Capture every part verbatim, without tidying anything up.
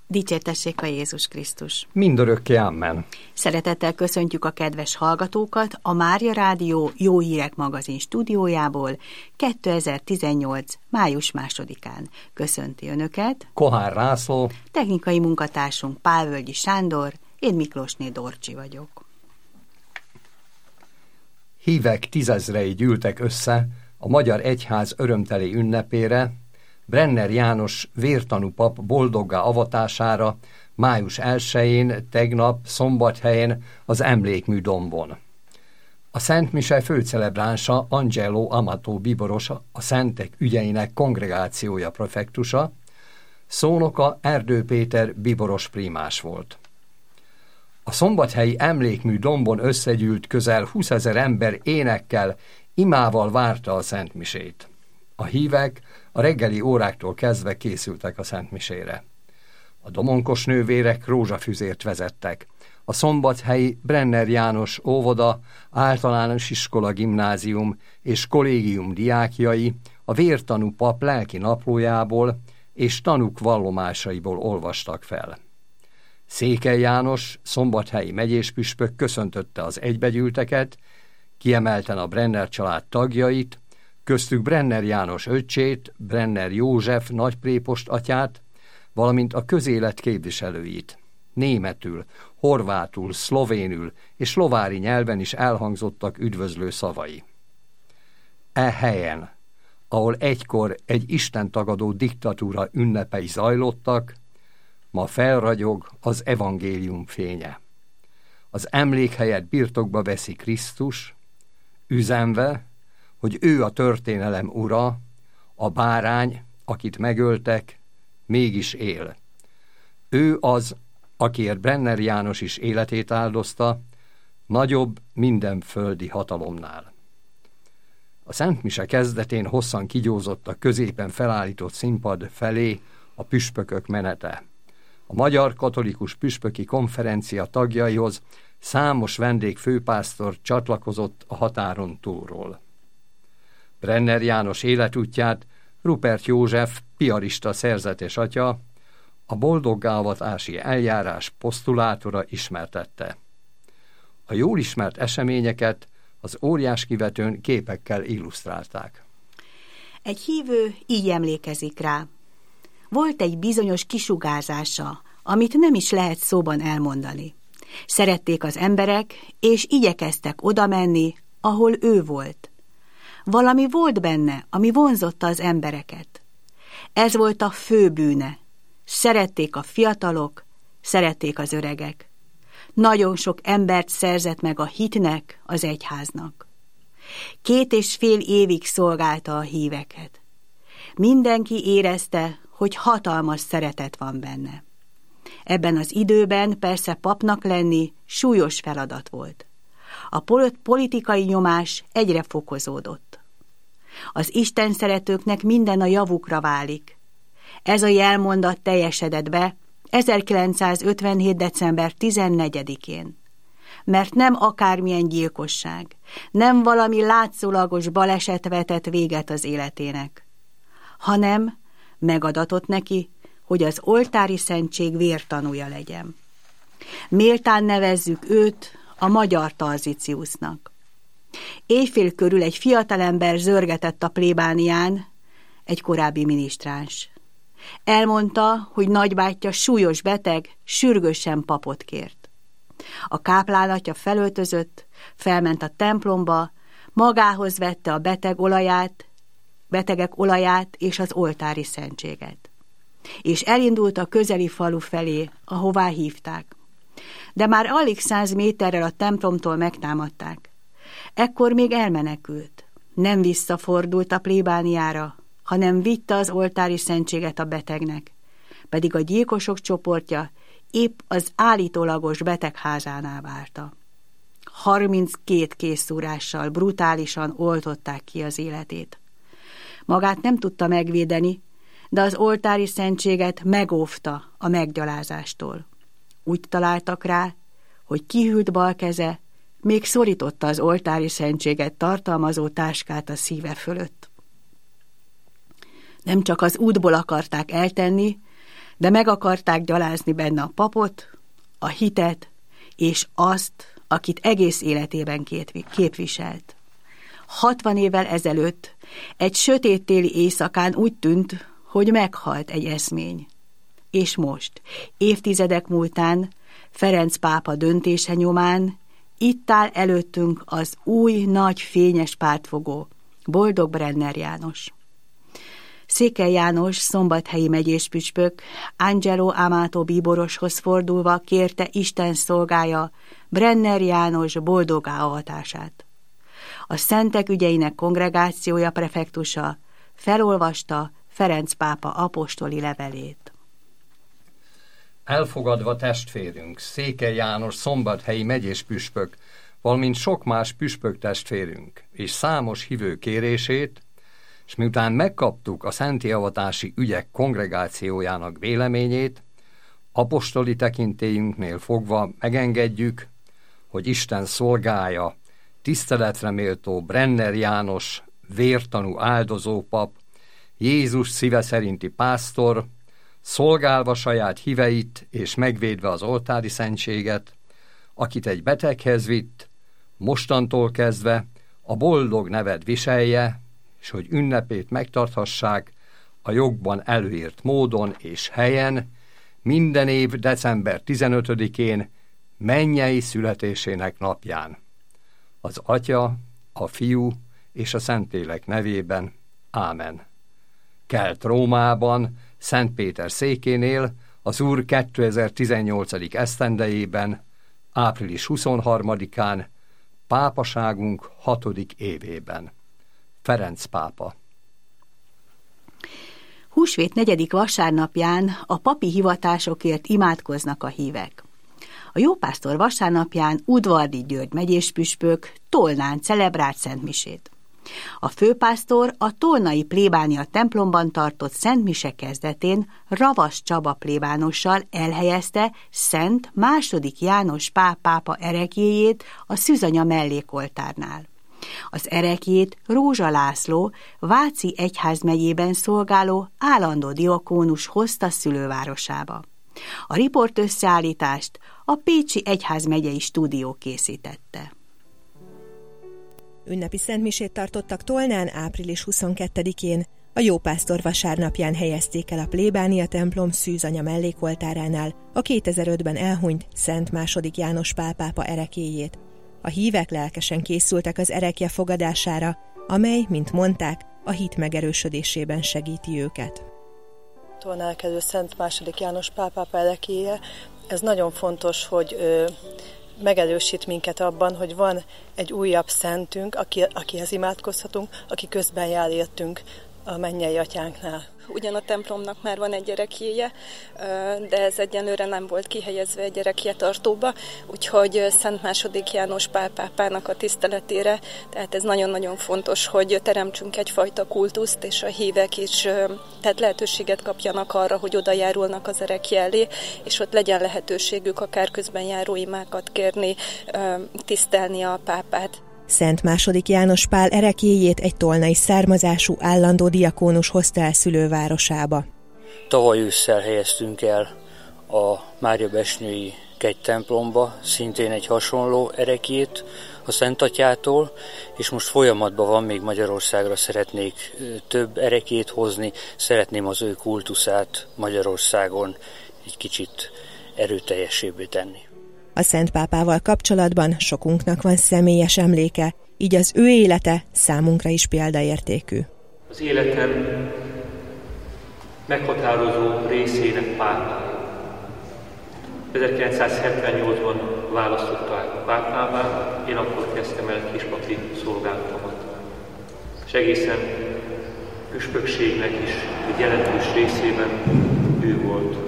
Dicsértessék a Jézus Krisztus! Mindörökké amen! Szeretettel köszöntjük a kedves hallgatókat a Mária Rádió Jó Hírek magazin stúdiójából kétezer-tizennyolc. május másodikán. Köszönti Önöket Kohár László, technikai munkatársunk Pálvölgyi Sándor, én Miklósné Dorcsi vagyok. Hívek tízezrei gyűltek össze a Magyar Egyház örömteli ünnepére, Brenner János vértanú pap boldoggá avatására május elsején, tegnap, Szombathelyen az Emlékmű dombon. A Szent Mise főcelebránsa Angelo Amato bíboros, a Szentek ügyeinek kongregációja prefektusa, szónoka Erdő Péter bíboros prímás volt. A szombathelyi Emlékmű dombon összegyűlt közel húszezer ember énekkel, imával várta a Szent Misét. A hívek a reggeli óráktól kezdve készültek a Szent Misére. A domonkos nővérek rózsafüzért vezettek. A szombathelyi Brenner János óvoda, általános iskola, gimnázium és kollégium diákjai a vértanú pap lelki naplójából és tanúk vallomásaiból olvastak fel. Székely János, szombathelyi megyéspüspök köszöntötte az egybegyűlteket, kiemelten a Brenner család tagjait, köztük Brenner János öccsét, Brenner József nagyprépost atyát, valamint a közélet képviselőit. Németül, horvátul, szlovénül és lovári nyelven is elhangzottak üdvözlő szavai. E helyen, ahol egykor egy istentagadó diktatúra ünnepei zajlottak, ma felragyog az evangélium fénye. Az emlékhelyet birtokba veszi Krisztus, üzenve, hogy ő a történelem ura, a bárány, akit megöltek, mégis él. Ő az, akiért Brenner János is életét áldozta, nagyobb minden földi hatalomnál. A Szent Mise kezdetén hosszan kigyózott a középen felállított színpad felé a püspökök menete. A Magyar Katolikus Püspöki Konferencia tagjaihoz számos vendégfőpásztor csatlakozott a határon túlról. Brenner János életútját Rupert József, piarista szerzetes atya, a boldoggáavatási eljárás posztulátora ismertette. A jól ismert eseményeket az óriáskivetőn képekkel illusztrálták. Egy hívő így emlékezik rá. Volt egy bizonyos kisugárzása, amit nem is lehet szóban elmondani. Szerették az emberek, és igyekeztek oda menni, ahol ő volt. Valami volt benne, ami vonzotta az embereket. Ez volt a fő bűne. Szerették a fiatalok, szerették az öregek. Nagyon sok embert szerzett meg a hitnek, az egyháznak. Két és fél évig szolgálta a híveket. Mindenki érezte, hogy hatalmas szeretet van benne. Ebben az időben persze papnak lenni súlyos feladat volt. A politikai nyomás egyre fokozódott. Az Isten szeretőknek minden a javukra válik. Ez a jelmondat teljesedett be ezerkilencszázötvenhét. december tizennegyedikén. Mert nem akármilyen gyilkosság, nem valami látszólagos baleset vetett véget az életének, hanem megadatott neki, hogy az oltári szentség vértanúja legyen. Méltán nevezzük őt a magyar Tarziciusnak. Éjfél körül egy fiatalember zörgetett a plébánián, egy korábbi minisztráns. Elmondta, hogy nagybátyja súlyos beteg, sürgősen papot kért. A káplán atya felöltözött, felment a templomba, magához vette a beteg olaját, betegek olaját és az oltári szentséget. És elindult a közeli falu felé, ahová hívták. De már alig száz méterrel a templomtól megtámadták. Ekkor még elmenekült. Nem visszafordult a plébániára, hanem vitte az oltári szentséget a betegnek, pedig a gyilkosok csoportja épp az állítólagos betegházánál várta. harminckét készszúrással brutálisan oltották ki az életét. Magát nem tudta megvédeni, de az oltári szentséget megóvta a meggyalázástól. Úgy találtak rá, hogy kihűlt bal keze még szorította az oltári szentséget tartalmazó táskát a szíve fölött. Nem csak az útból akarták eltenni, de meg akarták gyalázni benne a papot, a hitet és azt, akit egész életében képviselt. Hatvan évvel ezelőtt egy sötét téli éjszakán úgy tűnt, hogy meghalt egy eszmény. És most, évtizedek múltán, Ferenc pápa döntése nyomán itt áll előttünk az új, nagy, fényes pártfogó, Boldog Brenner János. Székely János szombathelyi megyéspüspök Angelo Amato bíboroshoz fordulva kérte Isten szolgája Brenner János boldoggá avatását. A Szentek ügyeinek kongregációja prefektusa felolvasta Ferenc pápa apostoli levelét. Elfogadva testvérünk, Székely János szombathelyi megyéspüspök, valamint sok más püspök testvérünk és számos hívő kérését, és miután megkaptuk a szenti avatási ügyek kongregációjának véleményét, apostoli tekintélyünknél fogva megengedjük, hogy Isten szolgája, tiszteletre méltó Brenner János, vértanú áldozópap, Jézus szíve szerinti pásztor, szolgálva saját híveit és megvédve az oltári szentséget, akit egy beteghez vitt, mostantól kezdve a boldog nevet viselje, és hogy ünnepét megtarthassák a jogban előírt módon és helyen, minden év december tizenötödikén mennyei születésének napján. Az Atya, a Fiú és a Szentlélek nevében. Ámen. Kelt Rómában, Szent Péter székénél, az Úr kétezer-tizennyolcadik esztendejében, április huszonharmadikán, pápaságunk hatodik évében. Ferenc pápa. Húsvét negyedik vasárnapján a papi hivatásokért imádkoznak a hívek. A jópásztor vasárnapján Udvardi György megyéspüspök Tolnán celebrált szentmisét. A főpásztor a tolnai plébánia templomban tartott szentmise kezdetén Ravas Csaba plébánossal elhelyezte Szent második János Pál pápa ereklyéjét a Szűzanya mellékoltárnál. Az ereklyét Rózsa László, Váci egyházmegyében szolgáló állandó diakónus hozta szülővárosába. A riport összeállítást a Pécsi Egyházmegyei Stúdió készítette. Ünnepi szentmisét tartottak Tolnán április huszonkettedikén. A jópásztor vasárnapján helyezték el a plébánia templom Szűzanya mellékoltáránál a kétezer-ötben elhunyt Szent második János Pál pápa ereklyéjét. A hívek lelkesen készültek az erekje fogadására, amely, mint mondták, a hit megerősödésében segíti őket. Tolnán kerül Szent második János Pál pápa ereklyéje. Ez nagyon fontos, hogy ö, megerősít minket abban, hogy van egy újabb szentünk, aki, akihez imádkozhatunk, aki közben jár értünk a mennyei atyánknál. Ugyan a templomnak már van egy ereklyéje, de ez egyenlőre nem volt kihelyezve egy ereklyetartóba, úgyhogy Szent második János Pál pápának a tiszteletére, tehát ez nagyon-nagyon fontos, hogy teremtsünk egyfajta kultuszt, és a hívek is tehát lehetőséget kapjanak arra, hogy oda járulnak az ereklye elé, és ott legyen lehetőségük akár közben járó imákat kérni, tisztelni a pápát. Szent második János Pál ereklyéjét egy tolnai származású állandó diakónus hozta el szülővárosába. Tavaly ősszel helyeztünk el a Máriabesnyői kegytemplomba szintén egy hasonló ereklyét a Szent Atyától, és most folyamatban van, még Magyarországra szeretnék több ereklyét hozni, szeretném az ő kultuszát Magyarországon egy kicsit erőteljesebbé tenni. A Szent Pápával kapcsolatban sokunknak van személyes emléke, így az ő élete számunkra is példaértékű. Az életem meghatározó részének pápája. ezerkilencszázhetvennyolcban választották pápává, én akkor kezdtem el kispapi szolgálatomat. És egészen püspökségnek is egy jelentős részében ő volt.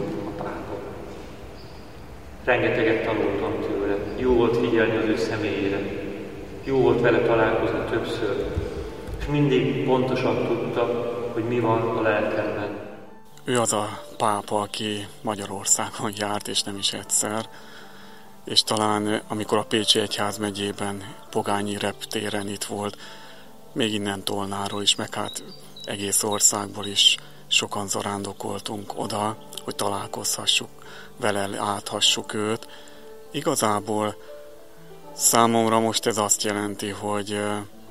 Rengeteget tanultam tőle. Jó volt figyelni az ő személyére. Jó volt vele találkozni többször. És mindig pontosan tudta, hogy mi van a lelkemben. Ő az a pápa, aki Magyarországon járt, és nem is egyszer. És talán amikor a Pécsi Egyházmegyében, Pogányi reptéren itt volt, még innen Tolnáról is, meg hát egész országból is sokan zarándokoltunk oda, hogy találkozhassuk vele, láthassuk őt. Igazából számomra most ez azt jelenti, hogy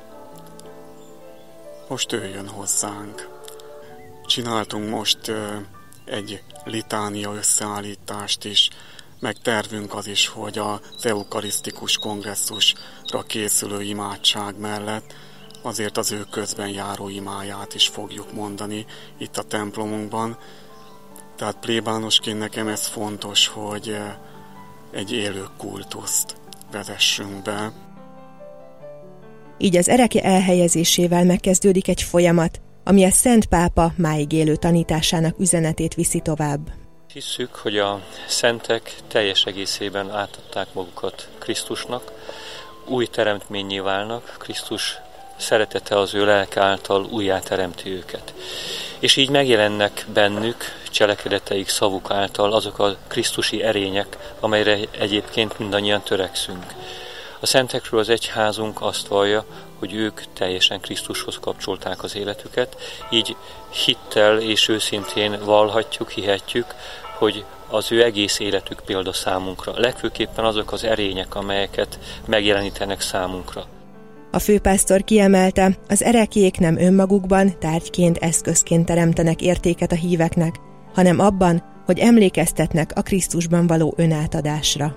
most ő jön hozzánk. Csináltunk most egy litánia összeállítást is, meg tervünk az is, hogy az eukarisztikus kongresszusra készülő imádság mellett azért az ő közben járó imáját is fogjuk mondani itt a templomunkban. Tehát plébánosként nekem ez fontos, hogy egy élő kultuszt vezessünk be. Így az erekje elhelyezésével megkezdődik egy folyamat, ami a Szent Pápa máig élő tanításának üzenetét viszi tovább. Hisszük, hogy a szentek teljes egészében átadták magukat Krisztusnak, új teremtménnyé válnak, Krisztus szeretete az ő lelke által újjáteremti őket. És így megjelennek bennük cselekedeteik, szavuk által azok a krisztusi erények, amelyre egyébként mindannyian törekszünk. A szentekről az egyházunk azt vallja, hogy ők teljesen Krisztushoz kapcsolták az életüket, így hittel és őszintén vallhatjuk, hihetjük, hogy az ő egész életük példa számunkra. Legfőképpen azok az erények, amelyeket megjelenítenek számunkra. A főpásztor kiemelte, az ereklyék nem önmagukban, tárgyként, eszközként teremtenek értéket a híveknek, hanem abban, hogy emlékeztetnek a Krisztusban való önátadásra.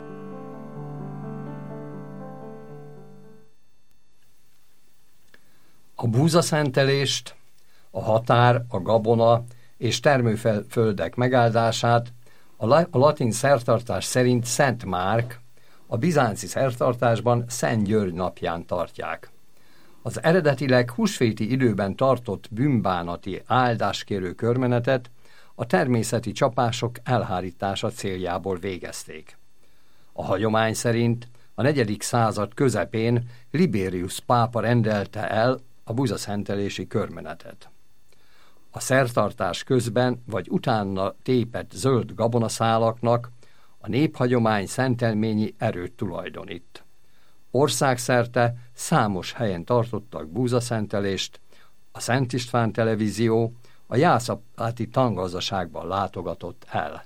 A búzaszentelést, a határ, a gabona és termőföldek megáldását a latin szertartás szerint Szent Márk, a bizánci szertartásban Szent György napján tartják. Az eredetileg húsvéti időben tartott bűnbánati áldáskérő körmenetet a természeti csapások elhárítása céljából végezték. A hagyomány szerint a negyedik század közepén Libérius pápa rendelte el a búzaszentelési körmenetet. A szertartás közben vagy utána tépett zöld gabonaszálaknak a néphagyomány szentelményi erőt tulajdonít. Országszerte számos helyen tartottak búzaszentelést, a Szent István televízió a jászapáti tangazdaságban látogatott el.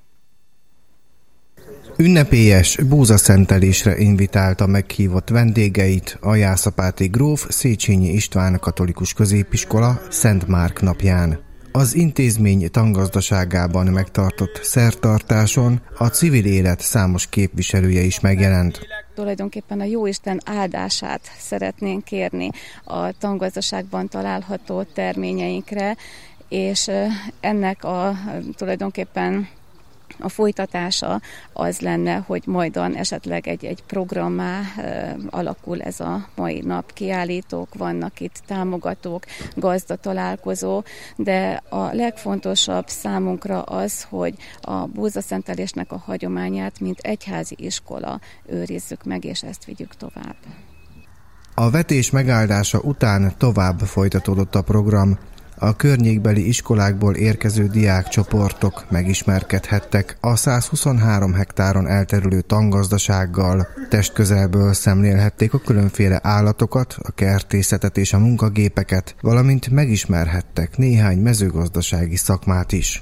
Ünnepélyes búzaszentelésre invitálta meghívott vendégeit a jászapáti gróf Széchenyi István katolikus középiskola Szent Márk napján. Az intézmény tangazdaságában megtartott szertartáson a civil élet számos képviselője is megjelent. Tulajdonképpen a Jóisten áldását szeretnénk kérni a tangazdaságban található terményeinkre, és ennek a tulajdonképpen a folytatása az lenne, hogy majdan esetleg egy, egy programmá e, alakul ez a mai nap. Kiállítók vannak itt, támogatók, gazda találkozó, de a legfontosabb számunkra az, hogy a búzaszentelésnek a hagyományát, mint egyházi iskola őrizzük meg, és ezt vigyük tovább. A vetés megáldása után tovább folytatódott a program. A környékbeli iskolákból érkező diákcsoportok megismerkedhettek a százhuszonhárom hektáron elterülő tangazdasággal, testközelből szemlélhették a különféle állatokat, a kertészetet és a munkagépeket, valamint megismerhettek néhány mezőgazdasági szakmát is.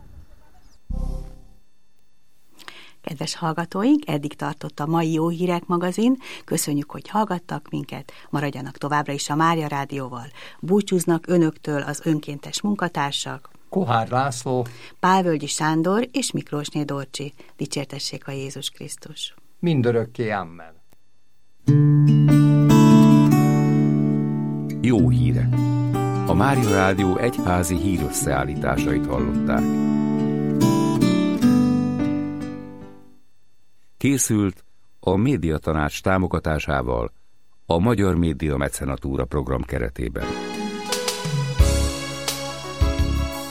Kedves hallgatóink, eddig tartott a mai Jó Hírek magazin. Köszönjük, hogy hallgattak minket, maradjanak továbbra is a Mária Rádióval. Búcsúznak önöktől az önkéntes munkatársak. Kohár László, Pálvölgyi Sándor és Miklósné Dorcsi. Dicsértessék a Jézus Krisztus. Mindörökké amen. Jó hírek. A Mária Rádió egyházi hírösszeállításait hallották. Készült a Médiatanács támogatásával a Magyar Média Mecenatúra program keretében.